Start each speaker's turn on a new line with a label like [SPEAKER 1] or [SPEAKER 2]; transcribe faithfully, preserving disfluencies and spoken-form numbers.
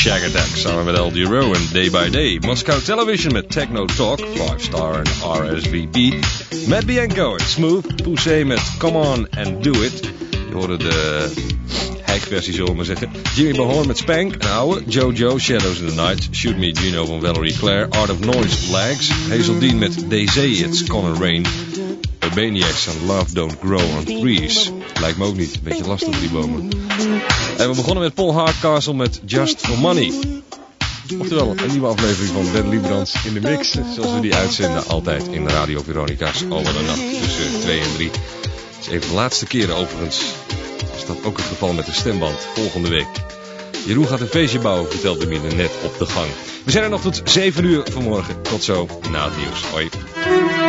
[SPEAKER 1] Shag Attack samen met L D Row en Day by Day. Moscow Television met Techno Talk, five star en R S V P. Matt Bianco en Smooth. Poussé met Come On and Do It. Je hoorde de hackversie, zullen we maar zeggen. Jimmy Bahorn met Spank, een oude. Jojo, Shadows in the Night. Shoot Me Gino van Valerie Clare. Art of Noise, Lags. Hazel Dean met D Z, It's Gonna Rain. Urbaniacs en Love Don't Grow on Trees. Lijkt me ook niet. Een beetje lastig die bomen. En we begonnen met Paul Hardcastle met Just for Money. Oftewel, een nieuwe aflevering van Ben Liebrand in de mix. Zoals we die uitzenden altijd in Radio Veronica's over de nacht tussen twee en drie. Het is even de laatste keren overigens. Is dat ook het geval met de stemband volgende week. Jeroen gaat een feestje bouwen, vertelde me net op de gang. We zijn er nog tot zeven uur vanmorgen. Tot zo na het nieuws. Hoi.